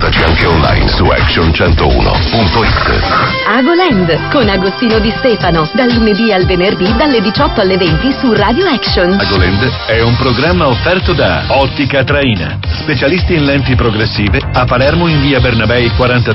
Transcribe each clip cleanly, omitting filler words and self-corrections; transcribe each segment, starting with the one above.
Ascoltaci anche online su action101.it. Agoland con Agostino Di Stefano, dal lunedì al venerdì dalle 18 alle 20 su Radio Action. Agoland è un programma offerto da Ottica Traina, specialisti in lenti progressive, a Palermo in via Bernabei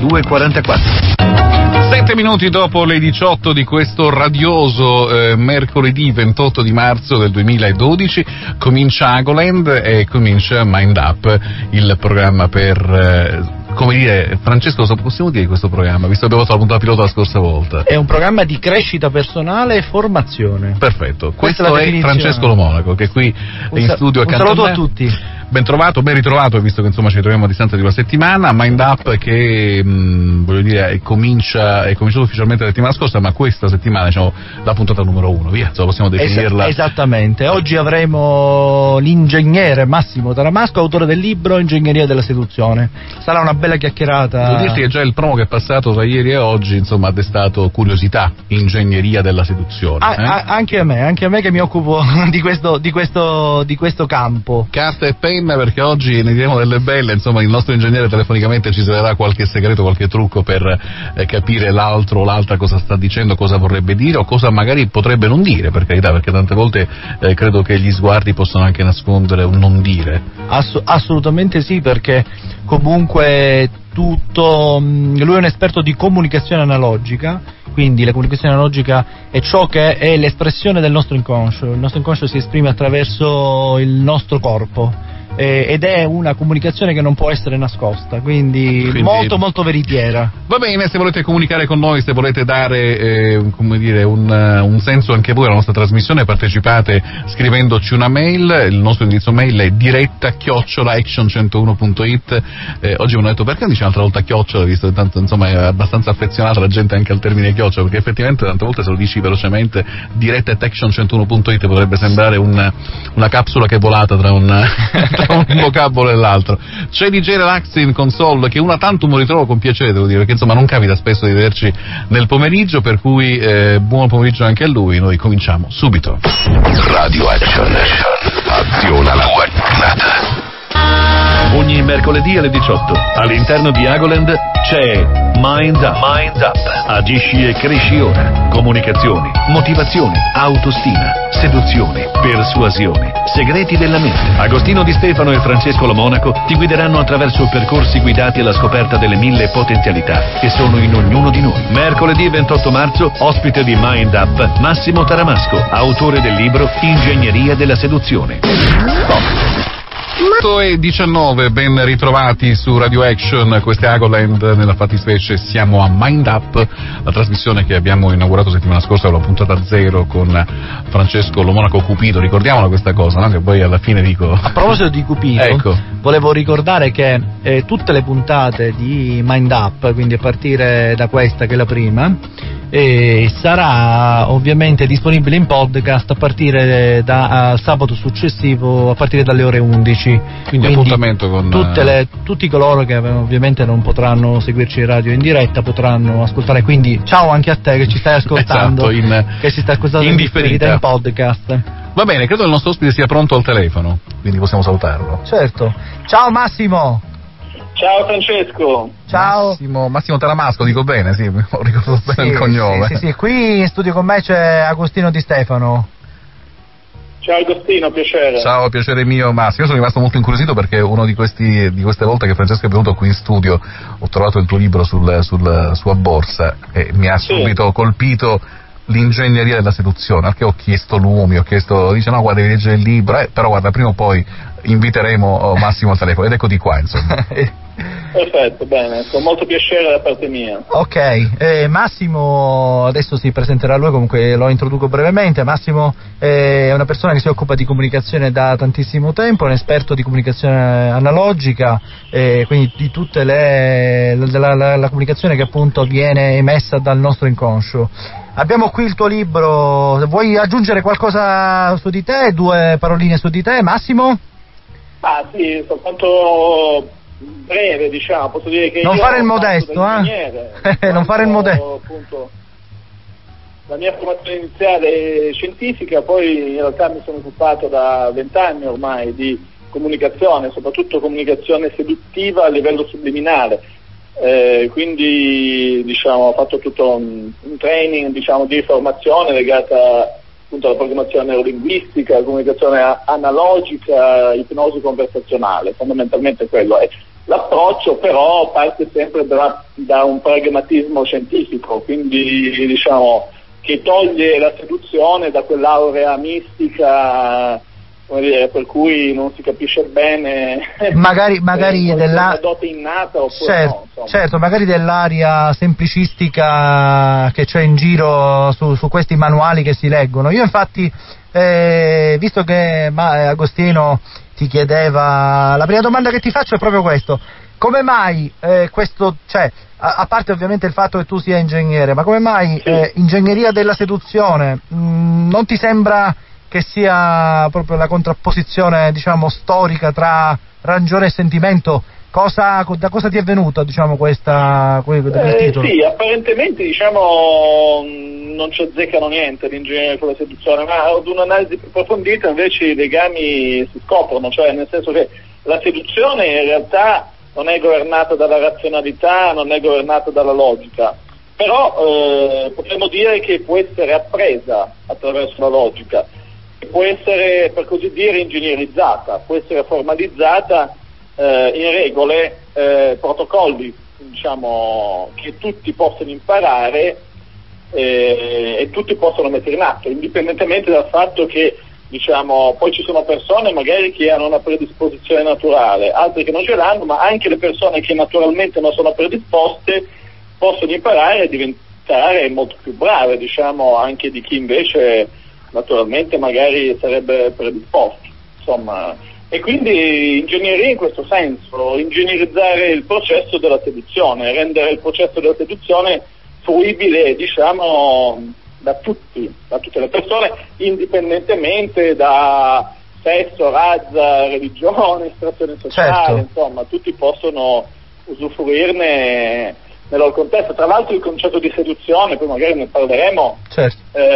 4244. 7 minuti dopo le 18 di questo radioso mercoledì 28 di marzo del 2012 comincia Agoland e comincia Mind Up, il programma per come dire, Francesco, cosa possiamo dire di questo programma, visto che abbiamo fatto la puntata pilota la scorsa volta? È un programma di crescita personale e formazione. Perfetto, questo è Francesco Lo Monaco, che è qui in studio accanto a me. Un saluto a tutti. Ben trovato, ben ritrovato, visto che insomma ci troviamo a distanza di una settimana. Mind Up che voglio dire è cominciato ufficialmente la settimana scorsa, ma questa settimana diciamo la puntata numero 1, via, insomma, possiamo definirla. Esattamente, oggi avremo l'ingegnere Massimo Taramasco, autore del libro Ingegneria della seduzione. Sarà una bella chiacchierata. Devo dirti che già il promo che è passato tra ieri e oggi insomma ha destato curiosità. Ingegneria della seduzione. Anche a me che mi occupo di questo campo. Carta e penna, perché oggi ne diremo delle belle, insomma il nostro ingegnere telefonicamente ci svelerà qualche segreto, qualche trucco per capire l'altro o l'altra cosa sta dicendo, cosa vorrebbe dire o cosa magari potrebbe non dire, per carità, perché tante volte credo che gli sguardi possono anche nascondere un non dire. Assolutamente sì, perché comunque lui è un esperto di comunicazione analogica, quindi la comunicazione analogica è ciò che è l'espressione del nostro inconscio. Il nostro inconscio si esprime attraverso il nostro corpo ed è una comunicazione che non può essere nascosta, quindi molto molto veritiera. Va bene, se volete comunicare con noi, se volete dare come dire un senso anche voi alla nostra trasmissione, partecipate scrivendoci una mail. Il nostro indirizzo mail è diretta@action101.it. Oggi mi hanno detto perché non dice un'altra volta chiocciola, visto che tanto insomma è abbastanza affezionata la gente anche al termine chiocciola, perché effettivamente tante volte se lo dici velocemente diretta@action101.it potrebbe sembrare una capsula che è volata tra un vocabolo e l'altro. C'è DJ Relax in console, che una tantum ritrovo con piacere, devo dire, perché insomma non capita spesso di vederci nel pomeriggio, per cui buon pomeriggio anche a lui. Noi cominciamo subito. Radio Action, aziona la tua giornata. Ogni mercoledì alle 18 all'interno di Agoland c'è Mind Up. Agisci e cresci ora. Comunicazioni, motivazioni, autostima, seduzione, persuasione, segreti della mente. Agostino Di Stefano e Francesco Lo Monaco ti guideranno attraverso percorsi guidati alla scoperta delle 1000 potenzialità che sono in ognuno di noi. Mercoledì 28 marzo, ospite di Mind Up, Massimo Taramasco, autore del libro Ingegneria della seduzione. 8:19, ben ritrovati su Radio Action, questo è Agoland, nella fattispecie siamo a Mind Up, la trasmissione che abbiamo inaugurato settimana scorsa, la puntata 0 con Francesco Lo Monaco Cupido. Ricordiamola questa cosa, no? Che poi alla fine dico... A proposito di Cupido, ecco, volevo ricordare che tutte le puntate di Mind Up, quindi a partire da questa che è la prima, sarà ovviamente disponibile in podcast a partire da sabato successivo, a partire dalle ore 11. Quindi appuntamento con tutti coloro che ovviamente non potranno seguirci in radio in diretta potranno ascoltare, quindi ciao anche a te che ci stai ascoltando, esatto, che si sta ascoltando in differita in podcast. Va bene, credo che il nostro ospite sia pronto al telefono, quindi possiamo salutarlo. Certo. Ciao Massimo. Ciao Francesco. Ciao. Massimo Taramasco, dico bene, sì, ho ricordato bene il cognome. Sì, qui in studio con me c'è Agostino Di Stefano. Ciao Agostino, piacere. Ciao, piacere mio Massimo. Io sono rimasto molto incuriosito perché uno di queste volte che Francesco è venuto qui in studio ho trovato il tuo libro sulla sua borsa e mi ha subito colpito l'ingegneria della seduzione, al che ho chiesto lumi, dice no guarda devi leggere il libro, però guarda prima o poi inviteremo Massimo al telefono ed eccoti qua insomma. Perfetto, bene, con molto piacere da parte mia. Ok, Massimo adesso si presenterà lui, comunque lo introduco brevemente. Massimo è una persona che si occupa di comunicazione da tantissimo tempo, è un esperto di comunicazione analogica, quindi di tutte la comunicazione che appunto viene emessa dal nostro inconscio. Abbiamo qui il tuo libro, vuoi aggiungere qualcosa su di te, 2 paroline su di te, Massimo? Ah sì, soltanto breve, diciamo, posso dire che non io fare il modesto, non fare il modesto. Appunto, la mia formazione iniziale è scientifica, poi in realtà mi sono occupato da 20 anni ormai di comunicazione, soprattutto comunicazione seduttiva a livello subliminale. Quindi ho fatto tutto un training di formazione legata appunto alla programmazione neurolinguistica, comunicazione analogica, ipnosi conversazionale, fondamentalmente quello è. L'approccio però parte sempre da un pragmatismo scientifico, quindi che toglie la seduzione da quell'aurea mistica, per cui non si capisce bene magari della dote innata oppure certo, magari dell'aria semplicistica che c'è in giro su questi manuali che si leggono. Io infatti, visto che Agostino ti chiedeva, la prima domanda che ti faccio è proprio questo: come mai questo, a parte ovviamente il fatto che tu sia ingegnere, ma come mai ingegneria della seduzione non ti sembra che sia proprio la contrapposizione storica tra ragione e sentimento? Da cosa ti è venuto questo titolo? Sì, apparentemente non ci azzeccano niente l'ingegneria con la seduzione, ma ad un'analisi più approfondita invece i legami si scoprono, cioè nel senso che la seduzione in realtà non è governata dalla razionalità, non è governata dalla logica, però potremmo dire che può essere appresa attraverso la logica, può essere per così dire ingegnerizzata, può essere formalizzata in regole, protocolli che tutti possono imparare e tutti possono mettere in atto, indipendentemente dal fatto che poi ci sono persone magari che hanno una predisposizione naturale, altri che non ce l'hanno, ma anche le persone che naturalmente non sono predisposte possono imparare e diventare molto più brave, anche di chi invece naturalmente magari sarebbe predisposto, e quindi ingegneria in questo senso, ingegnerizzare il processo della seduzione, rendere il processo della seduzione fruibile da tutte le persone, indipendentemente da sesso, razza, religione, estrazione sociale, certo. Tutti possono usufruirne nel loro contesto. Tra l'altro il concetto di seduzione, poi magari ne parleremo, certo.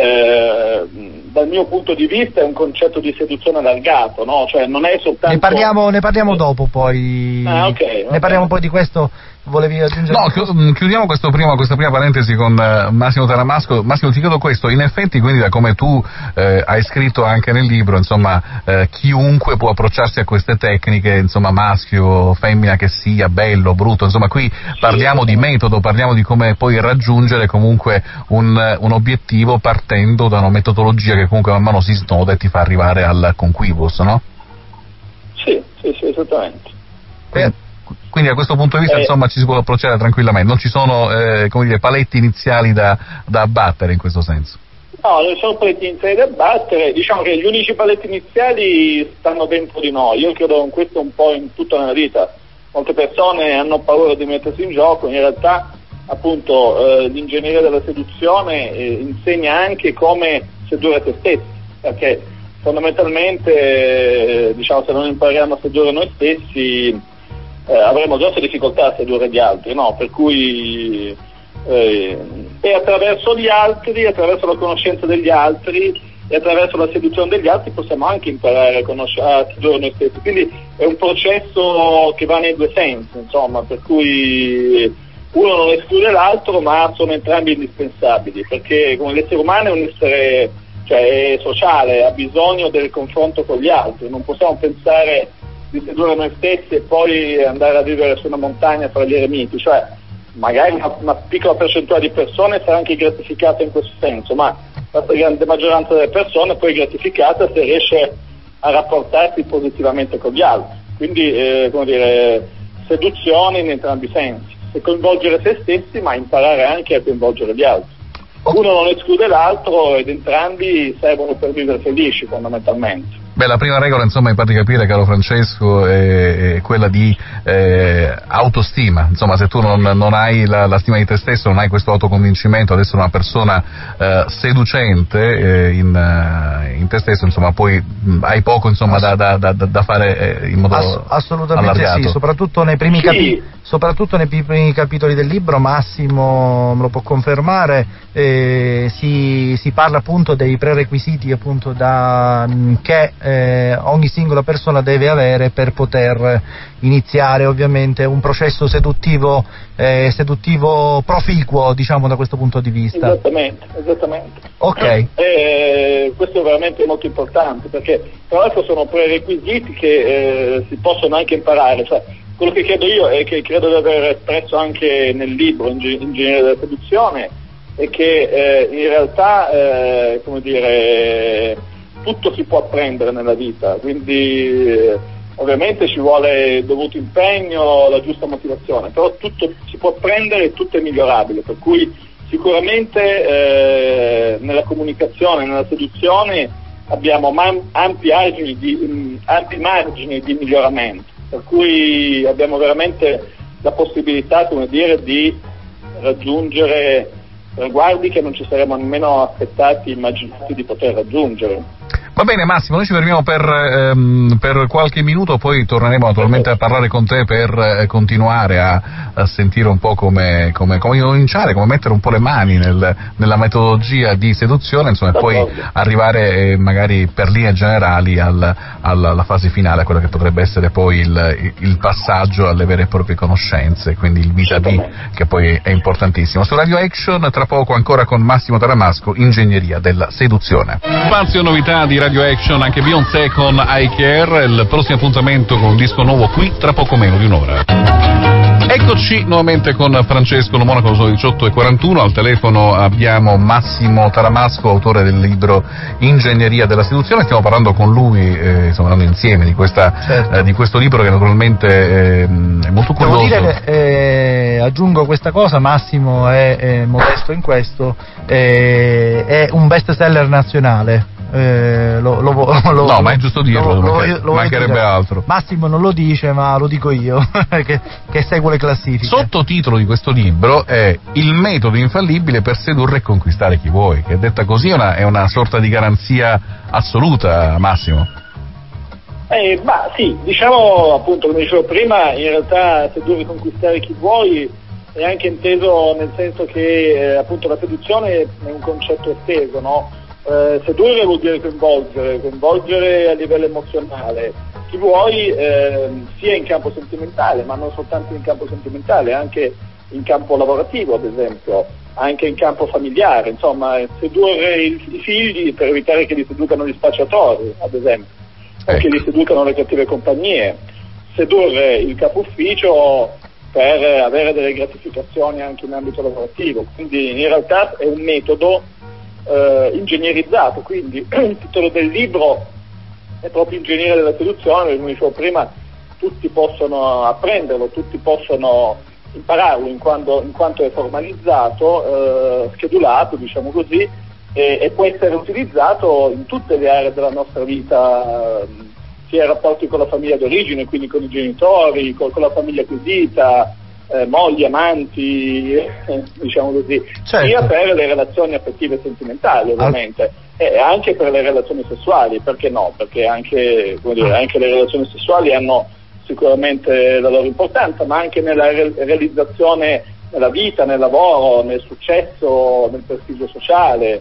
Dal mio punto di vista è un concetto di seduzione allargato, no? Cioè non è soltanto... Ne parliamo dopo poi. Okay. Ne parliamo poi di questo. Volevi aggiungere? No, chiudiamo questa prima parentesi con Massimo Taramasco. Massimo, ti chiedo questo: in effetti, quindi, da come tu hai scritto anche nel libro, chiunque può approcciarsi a queste tecniche, maschio, femmina che sia, bello, brutto, qui parliamo di metodo, parliamo di come poi raggiungere comunque un obiettivo partendo da una metodologia che comunque man mano si snoda e ti fa arrivare al conquibus, no? Sì, esattamente. Quindi da questo punto di vista ci si può approcciare tranquillamente, non ci sono paletti iniziali da abbattere in questo senso. No, non sono paletti iniziali da abbattere, che gli unici paletti iniziali stanno dentro di noi. Io credo in questo un po' in tutta la vita. Molte persone hanno paura di mettersi in gioco, in realtà appunto l'ingegneria della seduzione insegna anche come sedurre te stessi, perché fondamentalmente se non impariamo a sedurre noi stessi avremo grosse difficoltà a sedurre gli altri, no? Per cui e attraverso gli altri, attraverso la conoscenza degli altri e attraverso la seduzione degli altri possiamo anche imparare a sedurre noi stessi, quindi è un processo che va nei due sensi, per cui uno non esclude l'altro, ma sono entrambi indispensabili, perché come l'essere umano è un essere è sociale, ha bisogno del confronto con gli altri, non possiamo pensare di sedurre noi stessi e poi andare a vivere su una montagna fra gli eremiti, magari una piccola percentuale di persone sarà anche gratificata in questo senso, ma la grande maggioranza delle persone poi è gratificata se riesce a rapportarsi positivamente con gli altri, quindi seduzione in entrambi i sensi, e coinvolgere se stessi ma imparare anche a coinvolgere gli altri. Uno non esclude l'altro ed entrambi servono per vivere felici fondamentalmente. Beh, la prima regola, insomma, mi pare di capire, caro Francesco, è quella di autostima. Insomma, se tu non hai la stima di te stesso, non hai questo autoconvincimento ad essere una persona seducente in te stesso, insomma, poi hai poco, insomma, da fare in modo assolutamente allargato. Sì, soprattutto nei primi capitoli del libro, Massimo me lo può confermare, si parla appunto dei prerequisiti appunto che ogni singola persona deve avere per poter iniziare ovviamente un processo seduttivo proficuo, diciamo, da questo punto di vista. Esattamente. Ok. Questo è veramente molto importante, perché tra l'altro sono prerequisiti che si possono anche imparare, cioè, quello che credo io e che credo di aver espresso anche nel libro Ingegneria della seduzione è che in realtà tutto si può apprendere nella vita, quindi ovviamente ci vuole il dovuto impegno, la giusta motivazione, però tutto si può apprendere e tutto è migliorabile, per cui sicuramente nella comunicazione, nella seduzione abbiamo ampi margini di miglioramento, per cui abbiamo veramente la possibilità, di raggiungere traguardi che non ci saremmo nemmeno immaginati di poter raggiungere. Va bene Massimo, noi ci fermiamo per qualche minuto, poi torneremo naturalmente a parlare con te per continuare a sentire un po' come cominciare, come mettere un po' le mani nella metodologia di seduzione, insomma, e poi arrivare magari per linee generali alla fase finale, a quello che potrebbe essere poi il passaggio alle vere e proprie conoscenze, quindi il vita di, che poi è importantissimo. Su Radio Action tra poco ancora con Massimo Taramasco, Ingegneria della seduzione. Spazio novità di Radio Action, anche Beyoncé con I Care, il prossimo appuntamento con un disco nuovo qui tra poco meno di un'ora. Eccoci nuovamente con Francesco Lo Monaco, sono 18:41, al telefono abbiamo Massimo Taramasco, autore del libro Ingegneria della seduzione, stiamo parlando con lui, stiamo parlando insieme di questo libro che naturalmente è molto curioso. Devo dire, aggiungo questa cosa, Massimo è modesto in questo, è un best seller nazionale. No, ma è giusto dirlo, mancherebbe altro. Massimo non lo dice, ma lo dico io che seguo le classifiche. Sottotitolo di questo libro è Il metodo infallibile per sedurre e conquistare chi vuoi, che detta così è una sorta di garanzia assoluta, Massimo. Sì, diciamo appunto, come dicevo prima, in realtà sedurre e conquistare chi vuoi è anche inteso nel senso che appunto la seduzione è un concetto esteso, no? Sedurre vuol dire coinvolgere a livello emozionale chi vuoi, sia in campo sentimentale, ma non soltanto in campo sentimentale, anche in campo lavorativo, ad esempio, anche in campo familiare, insomma, sedurre i figli per evitare che li seducano gli spacciatori, ad esempio, o che li seducano le cattive compagnie, sedurre il capo ufficio per avere delle gratificazioni anche in ambito lavorativo, quindi in realtà è un metodo ingegnerizzato, quindi il titolo del libro è proprio Ingegneria della seduzione, come dicevo prima, tutti possono apprenderlo, tutti possono impararlo in quanto è formalizzato, schedulato, diciamo così, e può essere utilizzato in tutte le aree della nostra vita, sia i rapporti con la famiglia d'origine, quindi con i genitori, con la famiglia acquisita, mogli, amanti, diciamo così, certo, sia per le relazioni affettive e sentimentali, ovviamente, e anche per le relazioni sessuali, perché no? Perché anche le relazioni sessuali hanno sicuramente la loro importanza, ma anche nella realizzazione nella vita, nel lavoro, nel successo, nel prestigio sociale,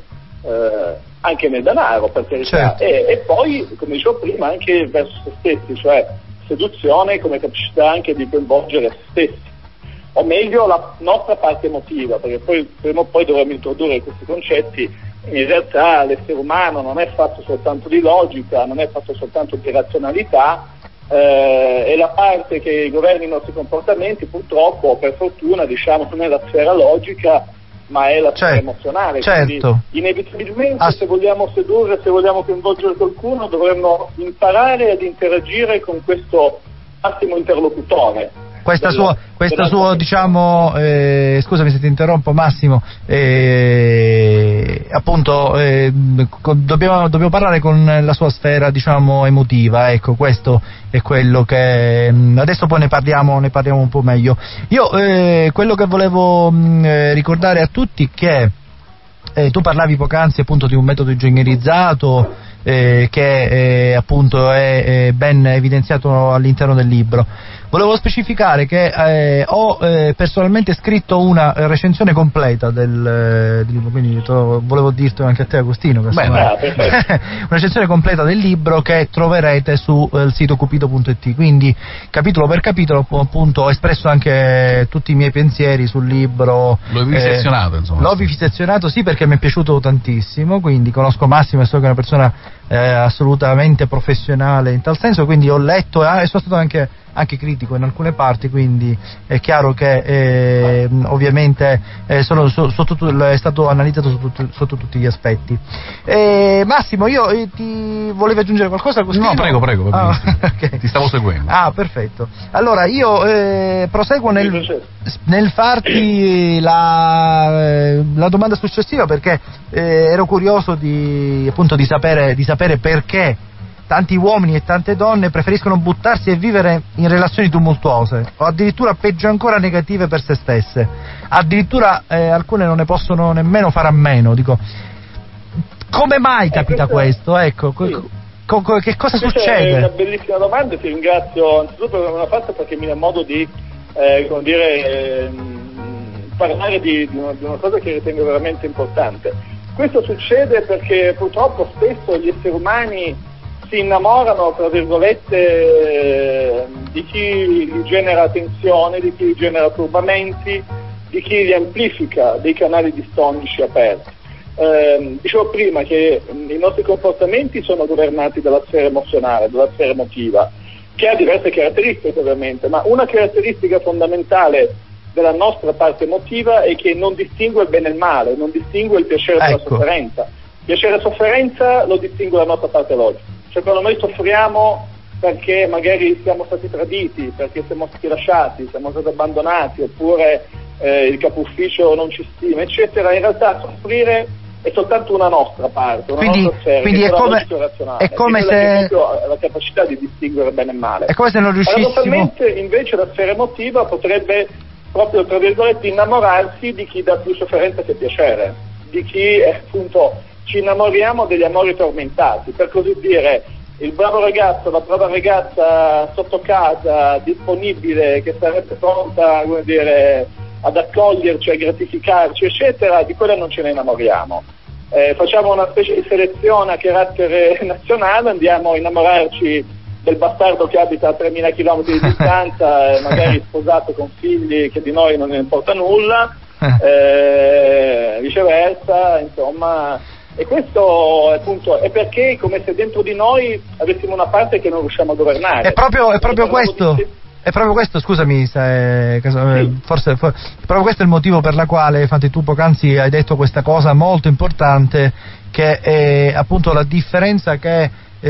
anche nel denaro, per carità, certo. E poi, come dicevo prima, anche verso se stessi, cioè seduzione come capacità anche di coinvolgere se stessi, o meglio la nostra parte emotiva, perché poi prima o poi dovremo introdurre questi concetti. In realtà l'essere umano non è fatto soltanto di logica, non è fatto soltanto di razionalità, e la parte che governa i nostri comportamenti purtroppo, o per fortuna, diciamo, non è la sfera logica, ma è la sfera emozionale. Certo. Quindi inevitabilmente se vogliamo sedurre, se vogliamo coinvolgere qualcuno, dovremmo imparare ad interagire con questo massimo interlocutore. Questa sua diciamo, scusami se ti interrompo Massimo, appunto dobbiamo parlare con la sua sfera, diciamo, emotiva, ecco, questo è quello che adesso poi ne parliamo un po' meglio. Io quello che volevo ricordare a tutti che tu parlavi poc'anzi appunto di un metodo ingegnerizzato che appunto è ben evidenziato all'interno del libro. Volevo specificare che ho personalmente scritto una recensione completa del libro, quindi volevo dirti anche a te, Agostino, una recensione completa del libro che troverete sul sito cupido.it, quindi capitolo per capitolo appunto ho espresso anche tutti i miei pensieri sul libro. L'ho vivisezionato, insomma. L'ho vivisezionato, sì, perché mi è piaciuto tantissimo, quindi conosco Massimo e so che è una persona assolutamente professionale in tal senso, quindi ho letto e sono stato anche critico in alcune parti, quindi è chiaro che ovviamente è stato analizzato sotto tutti gli aspetti. Massimo, ti volevi aggiungere qualcosa? No, prego, okay. Ti stavo seguendo. Perfetto. Allora io proseguo nel farti la domanda successiva, perché ero curioso di sapere perché tanti uomini e tante donne preferiscono buttarsi e vivere in relazioni tumultuose, o addirittura peggio ancora negative per se stesse. Addirittura alcune non ne possono nemmeno fare a meno. Dico, come mai capita questo? Ecco, sì. Che cosa succede? È una bellissima domanda, ti ringrazio anzitutto per averla fatta, perché mi dà modo di parlare di una cosa che ritengo veramente importante. Questo succede perché purtroppo spesso gli esseri umani si innamorano, tra virgolette, di chi gli genera tensione, di chi gli genera turbamenti, di chi li amplifica dei canali distonici aperti. Dicevo prima che i nostri comportamenti sono governati dalla sfera emozionale, dalla sfera emotiva, che ha diverse caratteristiche ovviamente, ma una caratteristica fondamentale della nostra parte emotiva è che non distingue il bene e il male, non distingue il piacere dalla sofferenza. Piacere e sofferenza lo distingue la nostra parte logica. Cioè, quando noi soffriamo perché magari siamo stati traditi, perché siamo stati lasciati, siamo stati abbandonati, oppure il capo ufficio non ci stima, eccetera, in realtà soffrire è soltanto una nostra parte, una nostra sfera, quindi è come se la capacità di distinguere bene e male. È come se non riuscissimo. Paradossalmente, invece, la sfera emotiva potrebbe proprio, tra virgolette, innamorarsi di chi dà più sofferenza che piacere, di chi appunto ci innamoriamo degli amori tormentati, per così dire. Il bravo ragazzo, la brava ragazza sotto casa, disponibile, che sarebbe pronta, come dire, ad accoglierci, a gratificarci, eccetera, di quella non ce ne innamoriamo. Facciamo una specie di selezione a carattere nazionale, andiamo a innamorarci del bastardo che abita a 3.000 km di distanza, magari sposato con figli che di noi non ne importa nulla, viceversa, insomma. E questo appunto è perché come se dentro di noi avessimo una parte che non riusciamo a governare. È proprio questo, scusami, forse proprio questo è il motivo per la quale, infatti, tu poc'anzi hai detto questa cosa molto importante, che è appunto la differenza che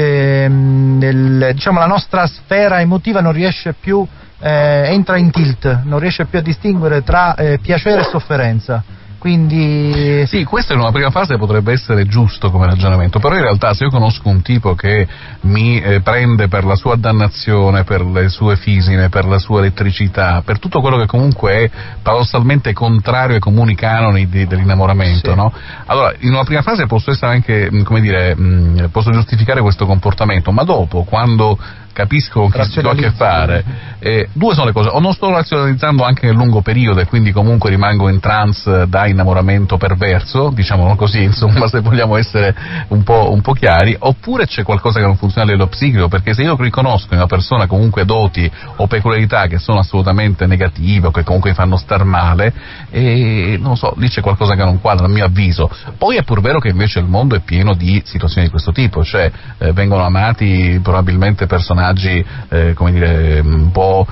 diciamo la nostra sfera emotiva non riesce più, entra in tilt, non riesce più a distinguere tra piacere e sofferenza. Quindi sì, questa in una prima fase potrebbe essere giusto come ragionamento, però in realtà se io conosco un tipo che mi prende per la sua dannazione, per le sue fisime, per la sua elettricità, per tutto quello che comunque è paradossalmente contrario ai comuni canoni dell'innamoramento, sì, no? Allora, in una prima fase posso essere anche, come dire, posso giustificare questo comportamento, ma dopo, quando capisco che ho a che fare, due sono le cose: o non sto razionalizzando anche nel lungo periodo e quindi comunque rimango in trance da innamoramento perverso, diciamolo così, insomma, se vogliamo essere un po' chiari, oppure c'è qualcosa che non funziona a livello psichico, perché se io riconosco in una persona comunque doti o peculiarità che sono assolutamente negative o che comunque mi fanno star male, non so, lì c'è qualcosa che non quadra a mio avviso. Poi è pur vero che invece il mondo è pieno di situazioni di questo tipo, cioè vengono amati probabilmente personaggi come dire un po'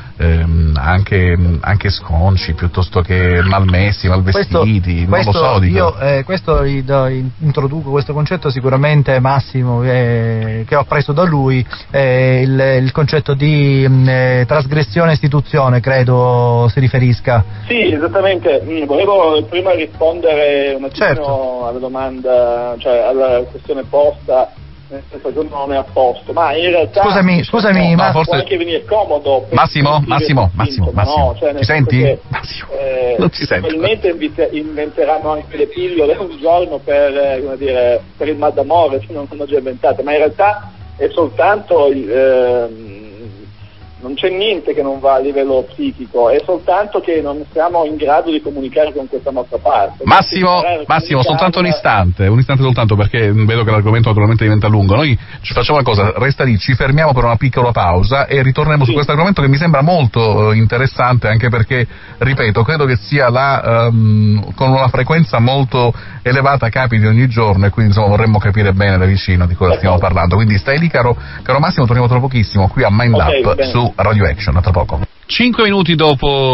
anche sconci piuttosto che malmessi, malvestiti, non lo so. Io questo introduco questo concetto sicuramente, Massimo, che ho appreso da lui, il concetto di trasgressione e istituzione, credo si riferisca. Sì, esattamente. Volevo prima rispondere un attimo, certo, alla domanda, cioè alla questione posta, nel senso che non è a posto, ma in realtà scusami, ma può anche venire comodo. Massimo, no, cioè, ci senti? Che, Massimo, non ci sento. Probabilmente inventeranno anche le pillole un giorno per, come dire, per il mal d'amore, che non hanno già inventate, ma in realtà è soltanto non c'è niente che non va a livello psichico, è soltanto che non siamo in grado di comunicare con questa nostra parte. Massimo, soltanto un istante soltanto, perché vedo che l'argomento naturalmente diventa lungo. Noi ci facciamo una cosa, resta lì, ci fermiamo per una piccola pausa e ritorneremo su questo argomento che mi sembra molto interessante, anche perché, ripeto, credo che sia con una frequenza molto elevata capiti ogni giorno, e quindi insomma vorremmo capire bene da vicino di cosa stiamo parlando. Quindi stai lì, caro Massimo, torniamo tra pochissimo qui a Mind Up su Radio Action, a tra poco. 5 minuti dopo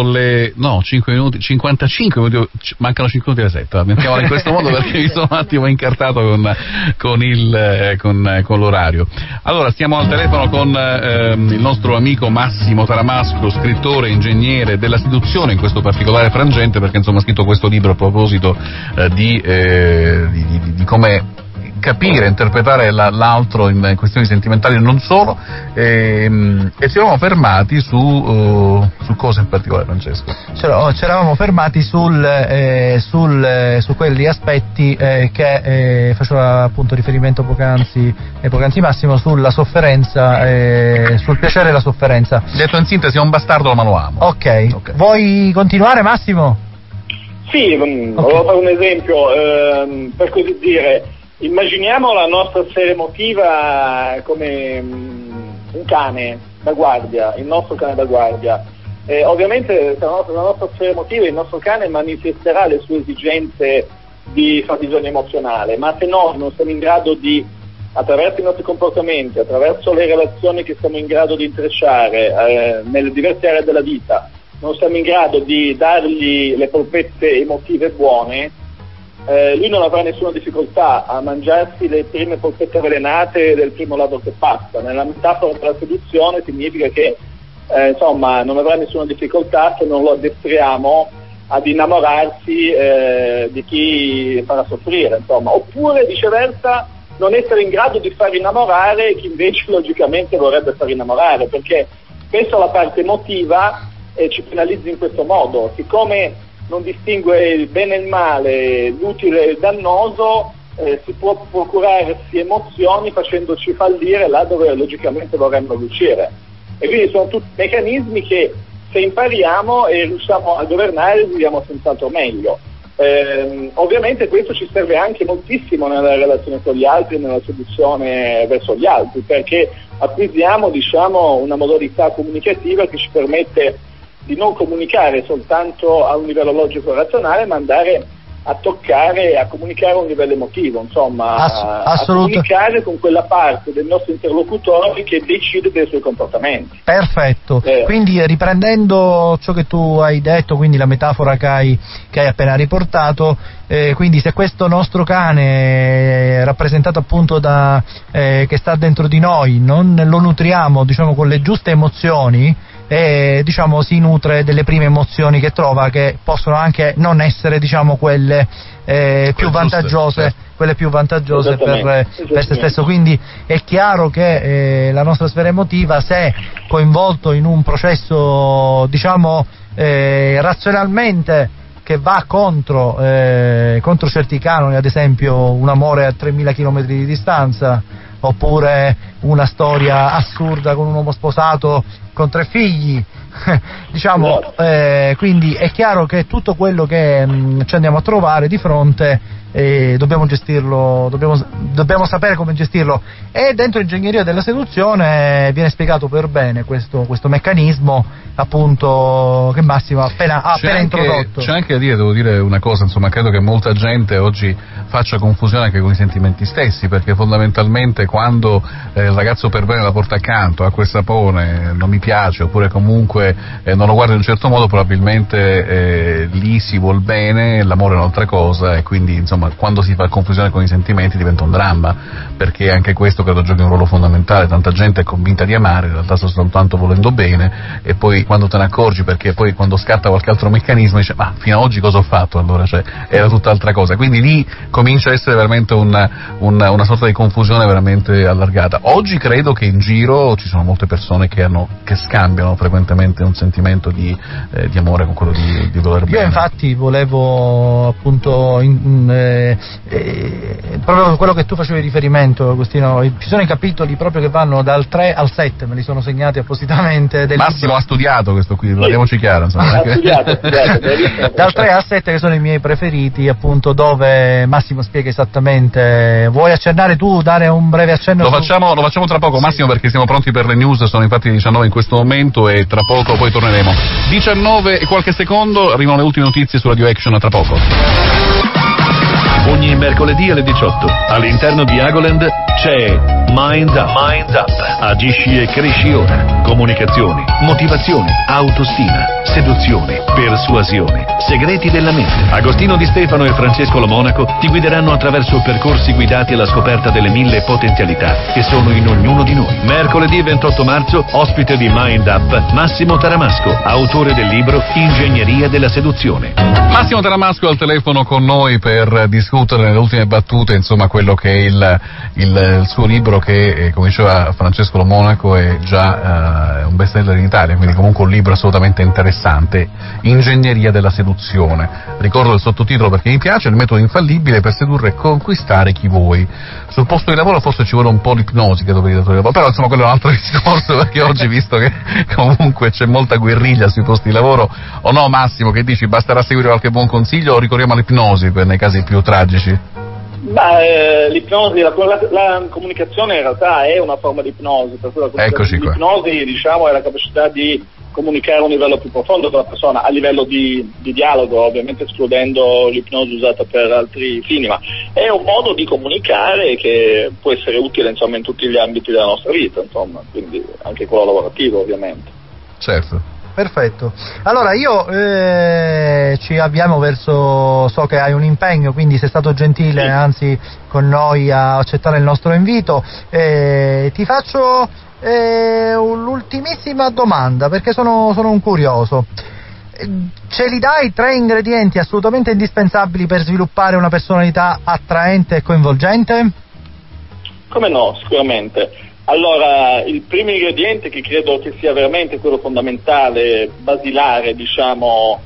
55 minuti, mancano 5 minuti alle 7, mettiamola in questo modo perché mi sono un attimo incartato con l'orario. Allora, stiamo al telefono con il nostro amico Massimo Taramasco, scrittore e ingegnere della seduzione in questo particolare frangente, perché insomma ha scritto questo libro a proposito di come capire, interpretare l'altro in questioni sentimentali, non solo, e ci eravamo fermati su cosa in particolare, Francesco? Ci eravamo fermati su quegli aspetti che faceva appunto riferimento poc'anzi Massimo, sulla sofferenza, sul piacere e la sofferenza. Detto in sintesi, è un bastardo ma lo amo. Ok. Vuoi continuare, Massimo? Sì, volevo fare un esempio, per così dire. Immaginiamo la nostra sfera emotiva come un cane da guardia, il nostro cane da guardia. Ovviamente la nostra sfera emotiva, il nostro cane manifesterà le sue esigenze di fabbisogno emozionale, ma se no non siamo in grado di, attraverso i nostri comportamenti, attraverso le relazioni che siamo in grado di intrecciare nelle diverse aree della vita, non siamo in grado di dargli le polpette emotive buone, lui non avrà nessuna difficoltà a mangiarsi le prime polpette avvelenate del primo ladro che passa. Nella metafora della seduzione significa che non avrà nessuna difficoltà se non lo addestriamo ad innamorarsi di chi farà soffrire, oppure viceversa non essere in grado di far innamorare chi invece logicamente vorrebbe far innamorare, perché spesso la parte emotiva ci penalizza in questo modo, siccome non distingue il bene e il male, l'utile e il dannoso, si può procurarsi emozioni facendoci fallire là dove logicamente vorremmo riuscire. E quindi sono tutti meccanismi che, se impariamo e riusciamo a governare, viviamo senz'altro meglio. Ovviamente questo ci serve anche moltissimo nella relazione con gli altri, nella seduzione verso gli altri, perché acquisiamo una modalità comunicativa che ci permette di non comunicare soltanto a un livello logico-razionale, ma andare a toccare e a comunicare a un livello emotivo, a comunicare con quella parte del nostro interlocutore che decide dei suoi comportamenti. Perfetto. Quindi, riprendendo ciò che tu hai detto, quindi la metafora che hai appena riportato, quindi se questo nostro cane rappresentato appunto da che sta dentro di noi non lo nutriamo con le giuste emozioni, si nutre delle prime emozioni che trova, che possono anche non essere quelle più vantaggiose, quelle più vantaggiose per se stesso. Quindi è chiaro che la nostra sfera emotiva, se coinvolto in un processo razionalmente che va contro certi canoni, ad esempio un amore a 3.000 km di distanza, oppure una storia assurda con un uomo sposato con 3 figli, quindi è chiaro che tutto quello che ci andiamo a trovare di fronte dobbiamo gestirlo, dobbiamo sapere come gestirlo, e dentro ingegneria della seduzione viene spiegato per bene questo meccanismo, appunto, che Massimo ha appena introdotto. C'è anche da dire, devo dire una cosa, credo che molta gente oggi faccia confusione anche con i sentimenti stessi, perché fondamentalmente quando il ragazzo per bene la porta accanto, acqua e sapone, non mi piace, oppure comunque non lo guarda in un certo modo, probabilmente lì si vuol bene, l'amore è un'altra cosa, e quindi quando si fa confusione con i sentimenti diventa un dramma, perché anche questo credo giochi un ruolo fondamentale. Tanta gente è convinta di amare, in realtà sta soltanto volendo bene, e poi quando te ne accorgi, perché poi quando scatta qualche altro meccanismo dice ma fino ad oggi cosa ho fatto, allora era tutt'altra cosa, quindi lì comincia a essere veramente una sorta di confusione veramente allargata. Oggi credo che in giro ci sono molte persone che scambiano frequentemente un sentimento di amore con quello di voler bene. Io infatti volevo appunto proprio quello che tu facevi riferimento, Agostino, ci sono i capitoli proprio che vanno dal 3 al 7, me li sono segnati appositamente. Massimo ha studiato questo qui, parliamoci chiaro, insomma. Ha studiato. Dal 3 al 7 che sono i miei preferiti, appunto, dove Massimo spiega esattamente. Vuoi accennare tu, dare un breve accenno? Lo facciamo tra poco, Massimo, perché siamo pronti per le news, sono infatti 19 in questo momento e tra poco poi torneremo. 19 e qualche secondo, arrivano le ultime notizie su Radio Action, a tra poco. Ogni mercoledì alle 18 all'interno di Agoland c'è Mind Up. Agisci e cresci ora. Comunicazioni, motivazioni, autostima, seduzione, persuasione, segreti della mente. Agostino Di Stefano e Francesco Lo Monaco ti guideranno attraverso percorsi guidati alla scoperta delle 1000 potenzialità che sono in ognuno di noi. Mercoledì 28 marzo, ospite di Mind Up, Massimo Taramasco, autore del libro Ingegneria della seduzione. Massimo Taramasco al telefono con noi per discutere nelle ultime battute, insomma, quello che è il suo libro che, come diceva Francesco Lo Monaco, è già un bestseller in Italia, quindi comunque un libro assolutamente interessante, Ingegneria della seduzione. Ricordo il sottotitolo perché mi piace: il metodo infallibile per sedurre e conquistare chi vuoi. Sul posto di lavoro forse ci vuole un po' l'ipnosi, credo, per i datori di lavoro, però insomma quello è un altro discorso, perché oggi, visto che comunque c'è molta guerriglia sui posti di lavoro, o no, Massimo, che dici, basterà seguire qualche buon consiglio o ricorriamo all'ipnosi nei casi più tragici? L'ipnosi, la comunicazione in realtà è una forma di ipnosi, per cui l'ipnosi, diciamo, è la capacità di comunicare a un livello più profondo con la persona, a livello di dialogo, ovviamente escludendo l'ipnosi usata per altri fini, ma è un modo di comunicare che può essere utile, insomma, in tutti gli ambiti della nostra vita, insomma, quindi anche quello lavorativo, ovviamente. Certo. Perfetto. Allora io ci avviamo verso, so che hai un impegno, quindi sei stato gentile, anzi, con noi a accettare il nostro invito. Ti faccio l'ultimissima domanda, perché sono un curioso. Ce li dai 3 ingredienti assolutamente indispensabili per sviluppare una personalità attraente e coinvolgente? Come no, sicuramente. Allora, il primo ingrediente, che credo che sia veramente quello fondamentale, basilare, diciamo,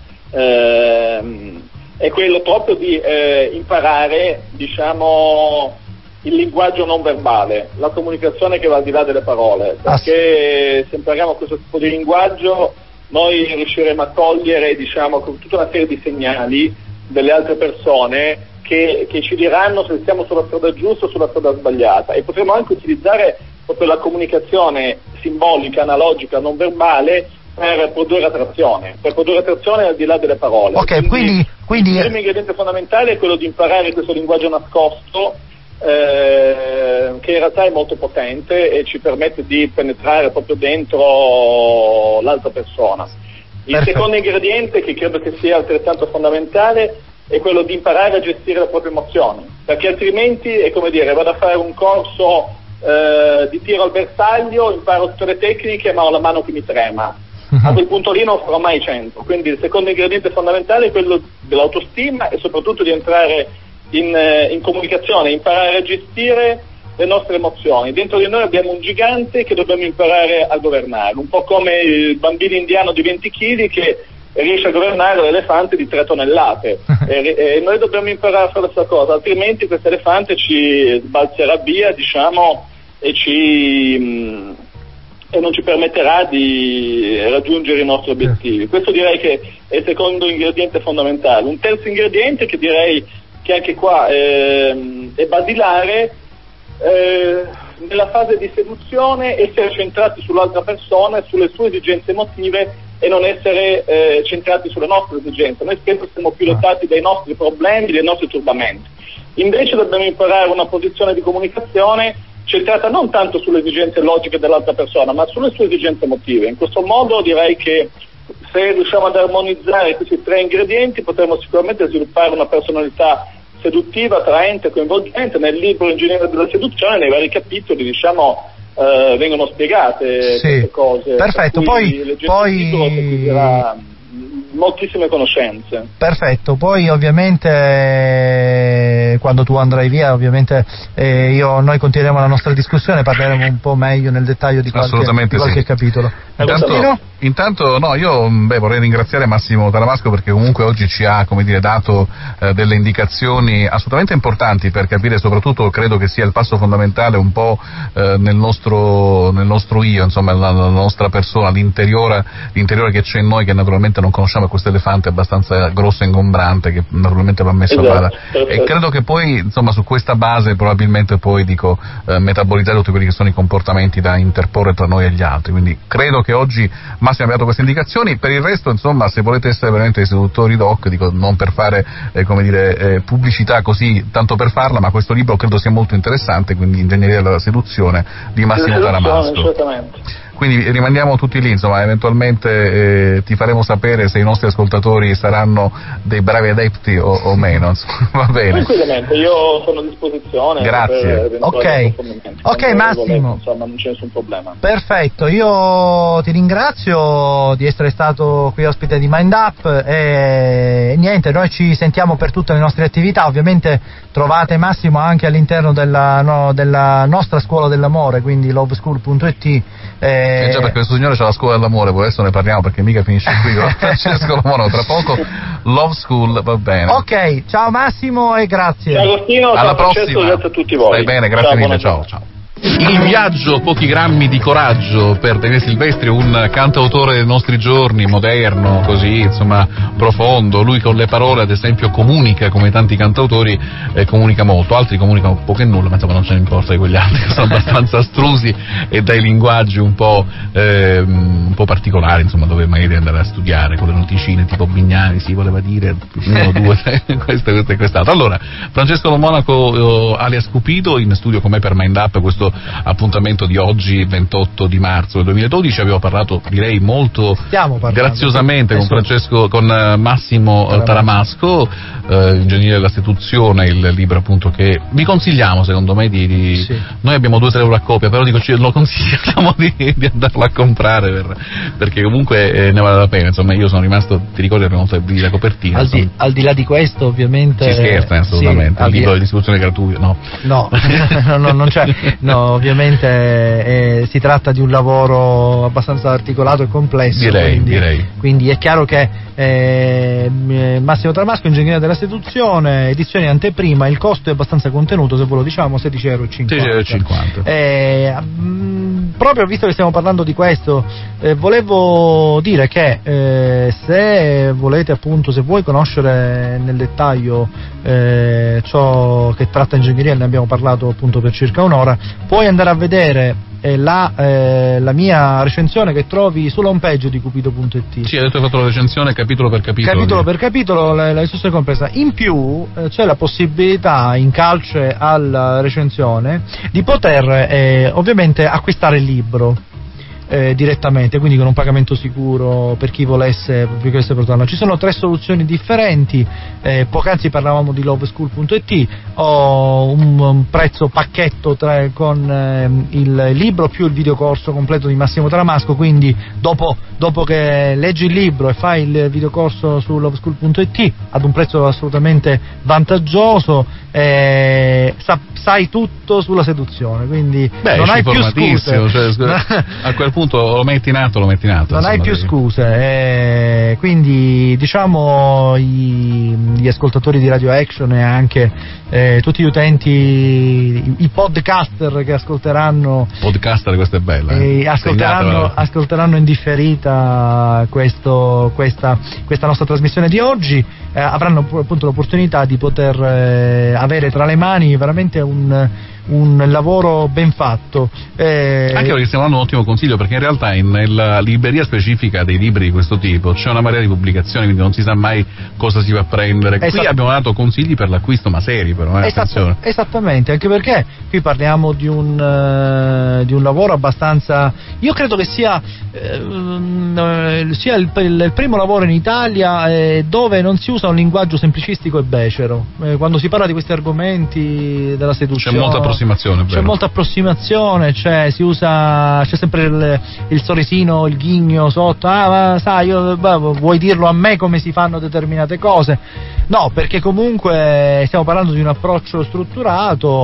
è quello proprio di imparare, diciamo, il linguaggio non verbale, la comunicazione che va al di là delle parole, perché se impariamo questo tipo di linguaggio noi riusciremo a cogliere, diciamo, con tutta una serie di segnali delle altre persone che ci diranno se siamo sulla strada giusta o sulla strada sbagliata, e potremo anche utilizzare proprio la comunicazione simbolica, analogica, non verbale per produrre attrazione al di là delle parole. Ok, quindi il primo ingrediente fondamentale è quello di imparare questo linguaggio nascosto, che in realtà è molto potente e ci permette di penetrare proprio dentro l'altra persona. Il secondo ingrediente, che credo che sia altrettanto fondamentale, è quello di imparare a gestire le proprie emozioni, perché altrimenti è come dire, vado a fare un corso di tiro al bersaglio, imparo tutte le tecniche ma ho la mano che mi trema, a quel punto lì non farò mai 100. Quindi il secondo ingrediente fondamentale è quello dell'autostima e soprattutto di entrare in comunicazione, imparare a gestire le nostre emozioni. Dentro di noi abbiamo un gigante che dobbiamo imparare a governare, un po' come il bambino indiano di 20 kg che riesce a governare l'elefante di 3 tonnellate e noi dobbiamo imparare a fare la stessa cosa, altrimenti questo elefante ci sbalzerà via, diciamo, e non ci permetterà di raggiungere i nostri obiettivi. Questo direi che è il secondo ingrediente fondamentale. Un terzo ingrediente, che direi che anche qua è basilare, nella fase di seduzione, essere centrati sull'altra persona e sulle sue esigenze emotive e non essere centrati sulle nostre esigenze. Noi spesso siamo pilotati dai nostri problemi, dai nostri turbamenti. Invece dobbiamo imparare una posizione di comunicazione centrata non tanto sulle esigenze logiche dell'altra persona, ma sulle sue esigenze emotive. In questo modo direi che se riusciamo ad armonizzare questi 3 ingredienti potremo sicuramente sviluppare una personalità seduttiva, attraente, coinvolgente. Nel libro Ingegneria della seduzione, nei vari capitoli, diciamo, vengono spiegate queste cose. Perfetto, poi il libro moltissime conoscenze. Perfetto, poi ovviamente quando tu andrai via ovviamente noi continueremo la nostra discussione, parleremo un po' meglio nel dettaglio di qualche capitolo. Intanto no, io vorrei ringraziare Massimo Taramasco perché comunque oggi ci ha, come dire, dato delle indicazioni assolutamente importanti per capire, soprattutto credo che sia il passo fondamentale un po' nel nostro io, insomma la nostra persona, l'interiore che c'è in noi, che naturalmente non conosciamo, questo elefante abbastanza grosso e ingombrante che naturalmente va messo a bada, e credo che poi insomma su questa base probabilmente poi metabolizzare tutti quelli che sono i comportamenti da interporre tra noi e gli altri, quindi credo che oggi Massimo mi ha dato queste indicazioni. Per il resto, insomma, se volete essere veramente dei seduttori doc, dico non per fare pubblicità così tanto per farla, ma questo libro credo sia molto interessante, quindi Ingegneria della seduzione di Massimo Taramasco. Quindi rimandiamo tutti lì, insomma, eventualmente ti faremo sapere se i nostri ascoltatori saranno dei bravi adepti o meno, insomma, va bene. Tranquillamente, io sono a disposizione. Grazie. Ok Massimo. Insomma, non c'è nessun problema. Perfetto, io ti ringrazio di essere stato qui ospite di Mind Up e niente, noi ci sentiamo per tutte le nostre attività, ovviamente trovate Massimo anche all'interno della nostra scuola dell'amore, quindi loveschool.it. Già, perché questo signore c'ha la scuola dell'amore, poi adesso ne parliamo perché mica finisce qui con Francesco Lomono, tra poco Love School, va bene. Ok, ciao Massimo e grazie. Ciao Agostino, alla ciao prossima. Francesco, grazie a tutti voi. Stai bene, grazie mille, ciao. Il viaggio, pochi grammi di coraggio per Daniele Silvestri, un cantautore dei nostri giorni, moderno, così, insomma, profondo. Lui con le parole, ad esempio, comunica, come tanti cantautori, comunica molto. Altri comunicano poco e nulla, ma insomma non ce ne importa di quegli altri, che sono abbastanza astrusi e dai linguaggi un po' particolari, insomma, dove magari andare a studiare con le noticine tipo Bignani, si voleva dire, 1, 2, 3, questo e quest'altro. Allora, Francesco Lomonaco, alias Cupido, in studio con me per Mind Up, questo appuntamento di oggi 28 di marzo del 2012. Abbiamo parlato, direi molto graziosamente con Massimo Taramasco, Ingegnere della seduzione, il libro appunto che vi consigliamo, secondo me sì. Noi abbiamo 2-3 euro a copia, però lo consigliamo di andarlo a comprare perché comunque ne vale la pena, insomma. Io sono rimasto, ti ricordi, abbiamo fatto la copertina, al di là di questo ovviamente si scherza assolutamente, il libro di distribuzione gratuita no non c'è, no, ovviamente si tratta di un lavoro abbastanza articolato e complesso, direi. Quindi è chiaro che Massimo Taramasco, Ingegneria della seduzione, edizione anteprima, il costo è abbastanza contenuto, se ve lo diciamo, €16,50. Proprio visto che stiamo parlando di questo, volevo dire che se volete appunto, se vuoi conoscere nel dettaglio ciò che tratta ingegneria, ne abbiamo parlato appunto per circa un'ora, puoi andare a vedere la mia recensione che trovi sulla home page di cupido.it. Sì, hai detto che hai fatto la recensione capitolo per capitolo. La discussione compresa. In più c'è la possibilità, in calce alla recensione, di poter ovviamente acquistare il libro direttamente, quindi con un pagamento sicuro per chi volesse portarlo. Ci sono 3 soluzioni differenti, poc'anzi parlavamo di loveschool.it, ho un prezzo pacchetto con il libro più il videocorso completo di Massimo Taramasco, quindi dopo che leggi il libro e fai il videocorso su loveschool.it ad un prezzo assolutamente vantaggioso, sai tutto sulla seduzione, quindi non hai più scuse, a quel punto lo metti in atto. Non hai più scuse, quindi diciamo gli ascoltatori di Radio Action e anche tutti gli utenti, i podcaster che ascolteranno. Podcaster, questa è bella. Ascolteranno in differita questa nostra trasmissione di oggi, avranno appunto l'opportunità di poter avere tra le mani veramente un lavoro ben fatto, anche perché stiamo dando un ottimo consiglio, perché in realtà nella libreria specifica dei libri di questo tipo c'è una marea di pubblicazioni, quindi non si sa mai cosa si va a prendere. Qui abbiamo dato consigli per l'acquisto, ma seri però, attenzione. Esattamente, anche perché qui parliamo di un lavoro abbastanza, io credo che sia il primo lavoro in Italia dove non si usa un linguaggio semplicistico e becero, quando si parla di questi argomenti della seduzione. C'è molta approssimazione, c'è sempre il sorrisino, il ghigno sotto, vuoi dirlo a me come si fanno determinate cose. No, perché comunque stiamo parlando di un approccio strutturato,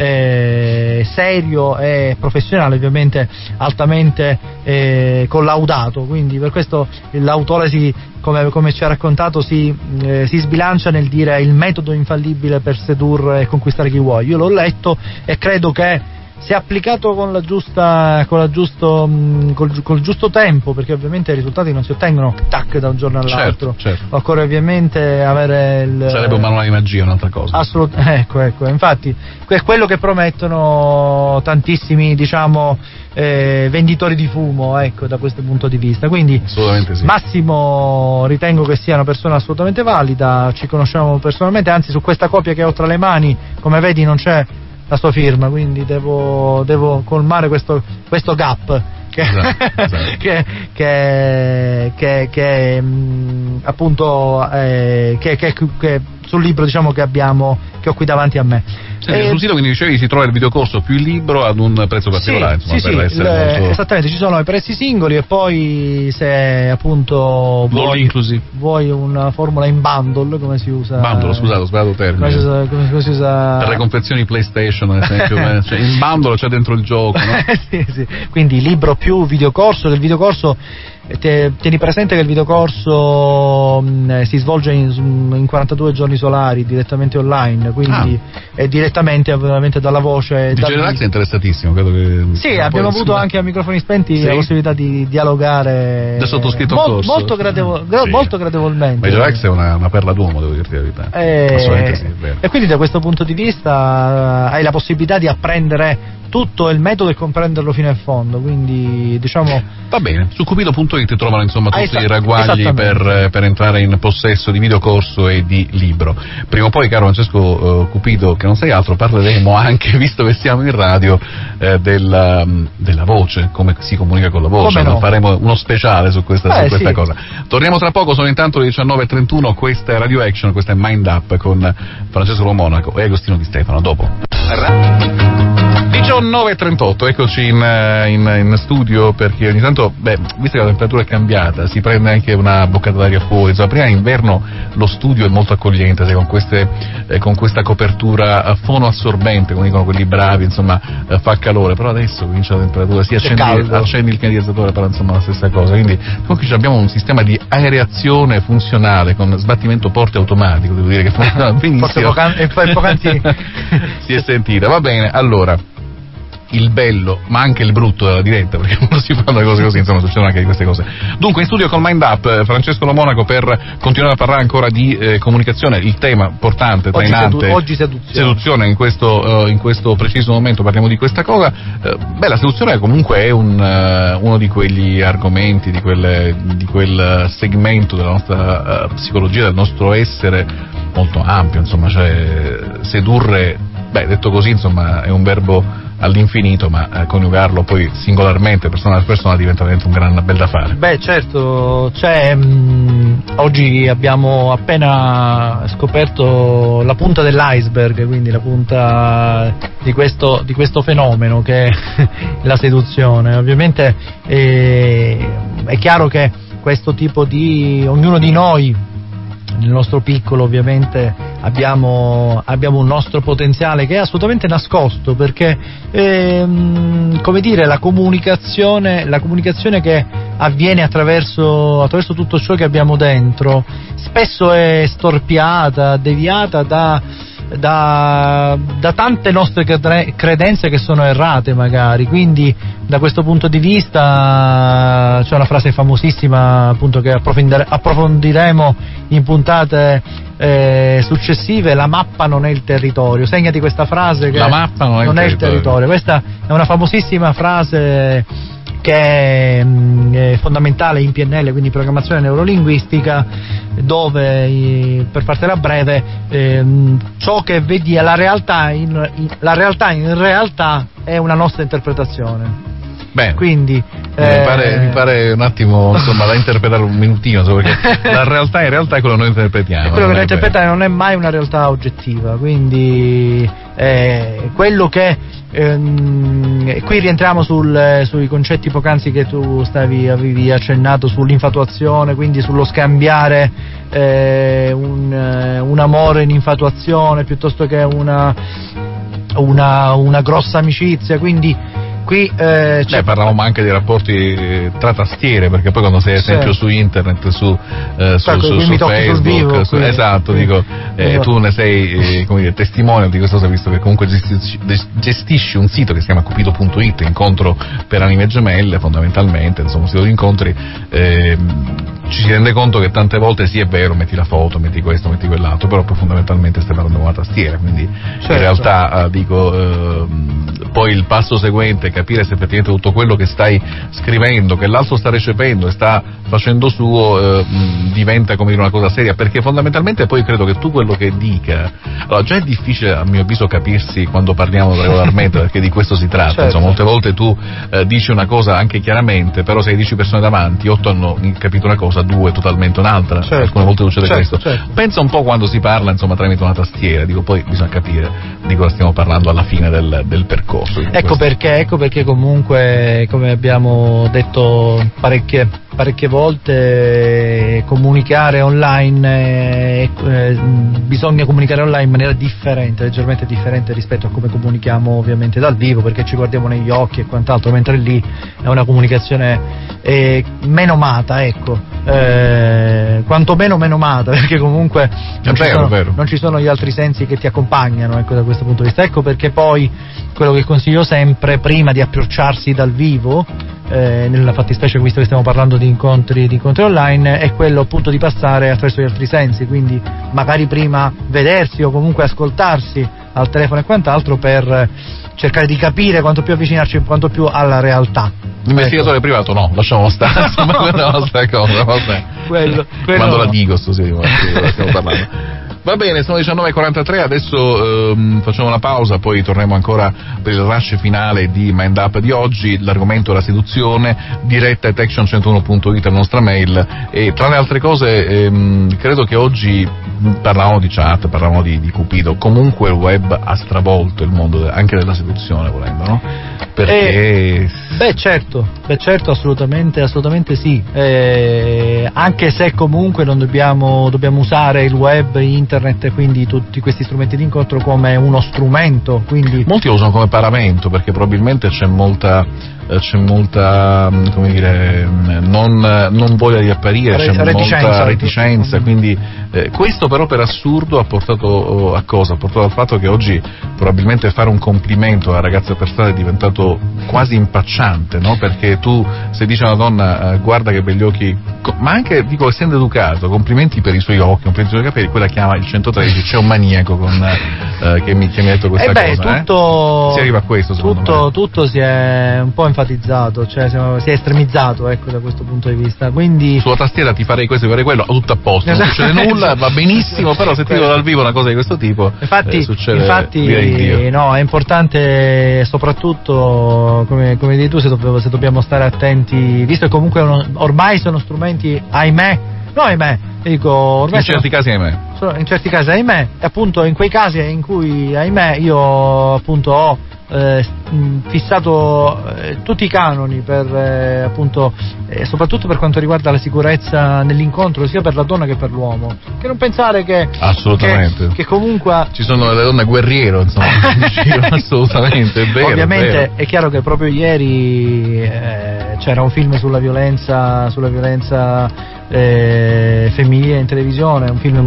serio e professionale, ovviamente altamente collaudato, quindi per questo l'autore come ci ha raccontato si sbilancia nel dire il metodo infallibile per sedurre e conquistare chi vuoi. Io l'ho letto e credo che, se applicato col giusto tempo, perché ovviamente i risultati non si ottengono da un giorno all'altro, certo. Occorre ovviamente avere sarebbe un manuale di magia, un'altra cosa. Assolutamente, ecco, infatti è quello che promettono tantissimi, diciamo, venditori di fumo, ecco, da questo punto di vista. Quindi assolutamente sì. Massimo ritengo che sia una persona assolutamente valida, ci conosciamo personalmente, anzi su questa copia che ho tra le mani, come vedi, non c'è la sua firma, quindi devo colmare questo gap esatto. che appunto che sul libro, diciamo, che ho qui davanti a me. Sul sito, quindi dicevi, si trova il videocorso più il libro ad un prezzo particolare, sì, per essere molto... esattamente, ci sono i prezzi singoli e poi se appunto vuoi una formula in bundle, come si usa? Bundle, scusate, ho sbagliato termine. Come si usa? Per le confezioni PlayStation, ad esempio, cioè in bundle c'è dentro il gioco, no? sì. Quindi libro più videocorso, che il videocorso tieni presente che il videocorso si svolge in 42 giorni solari direttamente online, quindi è direttamente ovviamente dalla voce. DJ Relax è interessatissimo, credo che... Sì, abbiamo avuto anche a microfoni spenti la possibilità di dialogare da sottoscritto corso. Molto gradevolmente. DJ Relax è una perla d'uomo, devo dirti la verità. Assolutamente sì, è vero. E quindi da questo punto di vista hai la possibilità di apprendere tutto il metodo e comprenderlo fino in fondo, quindi diciamo... Va bene, su cupido.it trovano insomma tutti i ragguagli per entrare in possesso di videocorso e di libro. Prima o poi, caro Francesco Cupido, che non sei altro, parleremo anche, visto che siamo in radio, della voce, come si comunica con la voce. No? Faremo uno speciale su questa cosa. Torniamo tra poco, sono intanto le 19:31, questa è Radio Action, questa è Mind Up con Francesco Lo Monaco e Agostino Di Stefano. Dopo 19:38, eccoci in studio, perché ogni tanto, visto che la temperatura è cambiata, si prende anche una boccata d'aria fuori. Insomma, prima in inverno lo studio è molto accogliente, con questa copertura fonoassorbente, come dicono quelli bravi, insomma, fa calore, però adesso comincia la temperatura, accendi il climatizzatore, però insomma la stessa cosa. Quindi comunque abbiamo un sistema di aerazione funzionale con sbattimento porte automatico, devo dire che funziona benissimo. Poc'anzi si è sentita. Va bene, allora, il bello ma anche il brutto della diretta, perché quando si fanno cose così, insomma, succedono anche queste cose. Dunque in studio con Mind Up Francesco Lo Monaco per continuare a parlare ancora di comunicazione, il tema importante, trainante, oggi seduzione in questo preciso momento parliamo di questa cosa. La seduzione comunque è uno di quegli argomenti, di quel segmento della nostra psicologia, del nostro essere molto ampio, insomma, cioè sedurre, detto così, insomma, è un verbo all'infinito, ma coniugarlo poi singolarmente, persona per persona, diventa veramente un gran bel da fare. Certo, oggi abbiamo appena scoperto la punta dell'iceberg, quindi la punta di questo fenomeno che è la seduzione. Ovviamente è chiaro che questo tipo ognuno di noi, nel nostro piccolo, ovviamente abbiamo un nostro potenziale che è assolutamente nascosto, perché come dire, la comunicazione che avviene attraverso tutto ciò che abbiamo dentro spesso è storpiata, deviata da tante nostre credenze che sono errate magari. Quindi da questo punto di vista c'è una frase famosissima, appunto, che approfondiremo in puntate successive: la mappa non è il territorio. Segnati questa frase, che la mappa non è il territorio. Questa è una famosissima frase che è fondamentale in PNL, quindi programmazione neurolinguistica, dove, per fartela breve, ciò che vedi è la realtà in realtà è una nostra interpretazione. Bene. Quindi mi pare un attimo, insomma, da interpretare un minutino, perché la realtà in realtà è quello che noi interpretiamo. Quello che noi interpretiamo non è mai una realtà oggettiva, quindi quello che qui rientriamo sui concetti poc'anzi che tu avevi accennato sull'infatuazione, quindi sullo scambiare un amore in infatuazione piuttosto che una grossa amicizia, quindi qui parlavamo anche dei rapporti tra tastiere, perché poi quando sei ad esempio su internet, su Facebook, vivo, esatto, dico, tu ne sei come dire, testimone di questa cosa, visto che comunque gestisci un sito che si chiama Cupido.it, incontro per anime gemelle, fondamentalmente, insomma un sito di incontri. Ci si rende conto che tante volte sì, è vero, metti la foto, metti questo, metti quell'altro, però poi fondamentalmente stai parlando con una tastiera, quindi in realtà poi il passo seguente è capire se effettivamente tutto quello che stai scrivendo, che l'altro sta recependo e sta facendo suo, diventa come dire una cosa seria, perché fondamentalmente poi credo che tu quello che dica, allora già è difficile a mio avviso capirsi quando parliamo regolarmente, perché di questo si tratta, insomma molte volte tu dici una cosa anche chiaramente, però se hai 10 persone davanti, 8 hanno capito una cosa, 2 totalmente un'altra, alcune volte succede questo. Pensa un po' quando si parla insomma tramite una tastiera, dico, poi bisogna capire di cosa stiamo parlando alla fine del percorso. Ecco perché comunque, come abbiamo detto parecchie volte, comunicare online, bisogna comunicare online in maniera differente, leggermente differente rispetto a come comunichiamo ovviamente dal vivo, perché ci guardiamo negli occhi e quant'altro, mentre lì è una comunicazione menomata, quantomeno menomata, perché comunque non ci sono gli altri sensi che ti accompagnano, da questo punto di vista. Ecco perché poi quello che consiglio sempre, prima di approcciarsi dal vivo, nella fattispecie visto che stiamo parlando di incontri online, è quello appunto di passare attraverso gli altri sensi, quindi magari prima vedersi o comunque ascoltarsi al telefono e quant'altro, per cercare di capire quanto più avvicinarci quanto più alla realtà. L'investigatore privato no, lasciamo stare, insomma, quella è la nostra cosa, vabbè. Quello quando la dico stiamo parlando. Va bene, sono 19:43, adesso facciamo una pausa, poi torniamo ancora per il rush finale di Mind Up di oggi. L'argomento è la seduzione, diretta at action101.it, la nostra mail, e tra le altre cose credo che oggi parlavamo di chat, parlavamo di Cupido, comunque il web ha stravolto il mondo anche della seduzione, volendo, no? Perché certo, assolutamente sì, anche se comunque non dobbiamo usare il web, internet e quindi tutti questi strumenti di incontro come uno strumento, quindi molti lo usano come paravento, perché probabilmente c'è molta come dire non voglia di apparire, c'è molta reticenza, quindi questo però per assurdo ha portato a cosa? Ha portato al fatto che oggi probabilmente fare un complimento alla ragazza per strada è diventato quasi impacciante, no? Perché tu, se dici a una donna guarda che begli occhi, ma anche dico essendo educato, complimenti per i suoi occhi, complimenti per i suoi capelli, quella chiama il 113, c'è un maniaco che mi ha detto questa cosa, si arriva a questo, secondo me. Tutto si è un po' enfatizzato, cioè si è estremizzato, da questo punto di vista, quindi sulla tastiera ti farei questo, ti farei quello, tutto a posto, non succede nulla, va benissimo, però se ti dico dal vivo una cosa di questo tipo succede, no, è importante soprattutto come dici tu, se dobbiamo stare attenti, visto che comunque ormai sono strumenti, ormai in certi casi ahimè, e appunto in quei casi in cui ahimè io appunto ho fissato tutti i canoni per appunto soprattutto per quanto riguarda la sicurezza nell'incontro, sia per la donna che per l'uomo, che non pensare che assolutamente che comunque ci sono le donne guerriero, insomma. Assolutamente, è vero, ovviamente è chiaro che proprio ieri c'era un film sulla violenza femminile in televisione, un film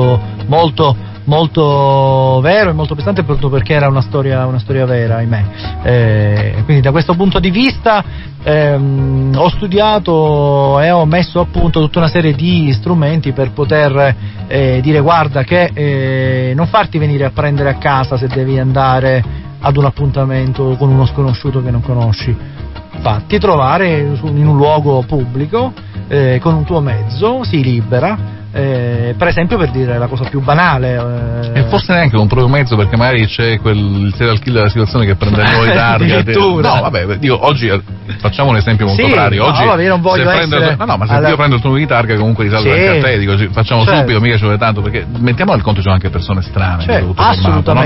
molto vero e molto pesante, proprio perché era una storia vera, ahimè. Quindi da questo punto di vista ho studiato e ho messo a punto tutta una serie di strumenti per poter dire guarda che non farti venire a prendere a casa se devi andare ad un appuntamento con uno sconosciuto che non conosci, fatti trovare in un luogo pubblico con un tuo mezzo, si libera. Per esempio, per dire la cosa più banale, e forse neanche un proprio mezzo, perché magari c'è il serial killer della situazione che prende noi targa. No, vabbè, oggi facciamo un esempio molto pratico. Oggi io non voglio essere se io prendo il tuo di targa comunque risalvo anche a te, dico facciamo subito, mica ci vuole tanto, perché mettiamo nel conto ci sono anche persone strane, assolutamente. No?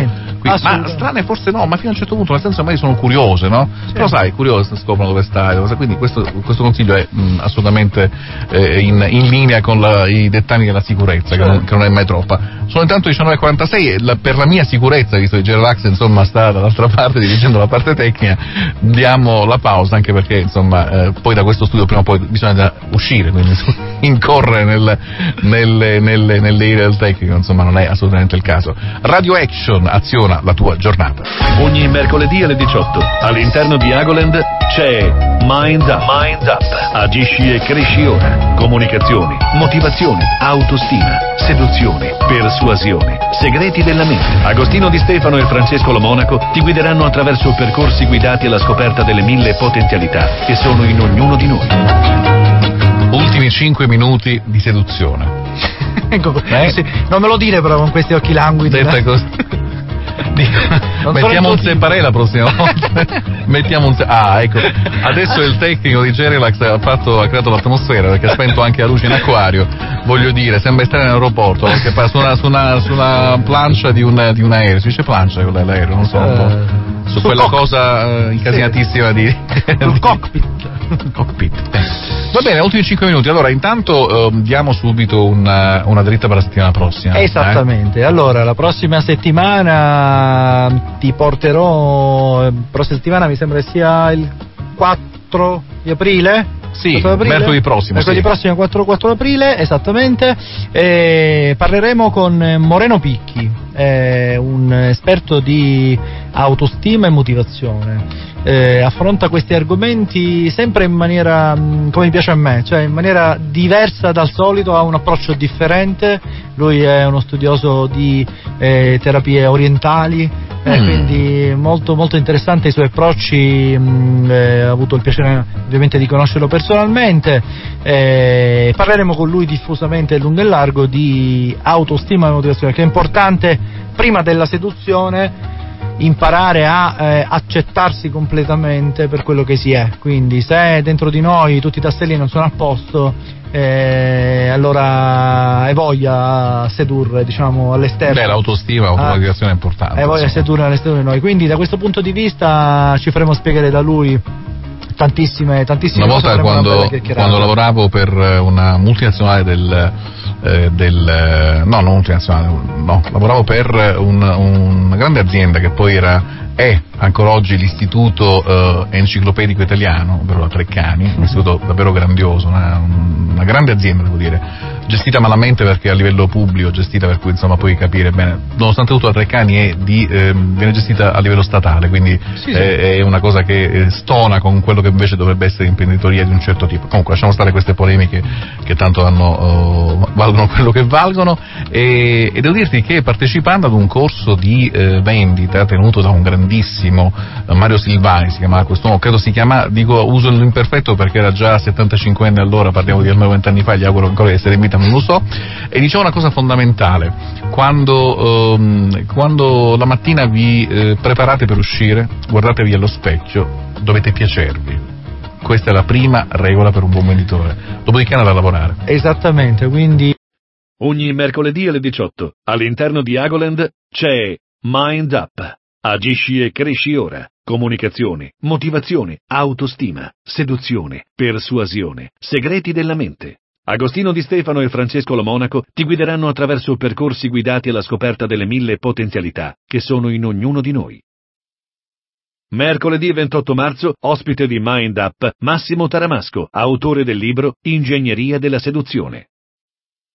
ma strane forse no, ma fino a un certo punto, nel senso magari sono curiose, no? Sì. Però sai, curiose, scoprono dove stai, quindi questo consiglio è assolutamente in linea con i dettami della sicurezza, che non è mai troppa. Sono intanto 19:46 per la mia sicurezza, visto che Geralax insomma sta dall'altra parte dirigendo la parte tecnica, diamo la pausa, anche perché insomma poi da questo studio prima o poi bisogna uscire, quindi incorrere nelle ire del tecnico, insomma non è assolutamente il caso. Radio Action aziona la tua giornata. Ogni mercoledì alle 18 all'interno di Agoland c'è Mind Up. Agisci e cresci ora. Comunicazioni, motivazione, autostima, seduzione, persuasione, segreti della mente. Agostino Di Stefano e Francesco Lo Monaco ti guideranno attraverso percorsi guidati alla scoperta delle 1000 potenzialità che sono in ognuno di noi. Ultimi 5 minuti di seduzione. Sì, non me lo dire però con questi occhi languidi. Detta così. Mettiamo un separé la prossima volta. Ecco. Adesso il tecnico di Geralax ha creato l'atmosfera, perché ha spento anche la luce in acquario. Voglio dire, sembra stare in aeroporto, perché su una plancia di un aereo. Si dice plancia quella dell'aereo, non so, un po'. Su quella cosa incasinatissima sul cockpit. Va bene, ultimi 5 minuti. Allora, intanto diamo subito una dritta per la settimana prossima. Esattamente. Allora, la prossima settimana ti porterò. Prossima settimana mi sembra sia il 4 di aprile. Sì, mercoledì prossimo. Mercoledì prossimo 4 aprile, esattamente. Parleremo con Moreno Picchi, un esperto di autostima e motivazione. Affronta questi argomenti sempre in maniera, come mi piace a me, cioè in maniera diversa dal solito, ha un approccio differente. Lui è uno studioso di terapie orientali, quindi molto molto interessante i suoi approcci. Ho avuto il piacere ovviamente di conoscerlo personalmente. Parleremo con lui diffusamente lungo e largo di autostima e motivazione, che è importante prima della seduzione imparare a accettarsi completamente per quello che si è. Quindi se dentro di noi tutti i tasselli non sono a posto, allora hai voglia sedurre, diciamo, all'esterno. L'autostima, l'automotivazione è importante. Hai voglia sedurre all'esterno di noi. Quindi da questo punto di vista ci faremo spiegare da lui tantissime una volta quando lavoravo per una multinazionale lavoravo per una grande azienda che poi è ancora oggi l'Istituto Enciclopedico Italiano, ovvero la Treccani, un istituto davvero grandioso, una grande azienda, devo dire, gestita malamente perché a livello pubblico, gestita per cui insomma puoi capire bene, nonostante tutto la Treccani viene gestita a livello statale, quindi è una cosa che stona con quello che invece dovrebbe essere imprenditoria di un certo tipo. Comunque lasciamo stare queste polemiche che tanto valgono quello che valgono, e devo dirti che partecipando ad un corso di vendita tenuto da un grandissimo Mario Silvani, si chiamava quest'uomo, credo si chiama, uso l'imperfetto perché era già 75enne allora, parliamo di almeno 20 anni fa, gli auguro ancora di essere in vita, non lo so, e diceva una cosa fondamentale: quando la mattina vi preparate per uscire, guardatevi allo specchio, dovete piacervi. Questa è la prima regola per un buon venditore, dopodiché andare a lavorare. Esattamente, quindi ogni mercoledì alle 18 all'interno di Agoland c'è Mind Up. Agisci e cresci ora. Comunicazioni, motivazione, autostima, seduzione, persuasione, segreti della mente. Agostino Di Stefano e Francesco Lo Monaco ti guideranno attraverso percorsi guidati alla scoperta delle 1000 potenzialità che sono in ognuno di noi. Mercoledì 28 marzo, ospite di Mind Up, Massimo Taramasco, autore del libro Ingegneria della seduzione.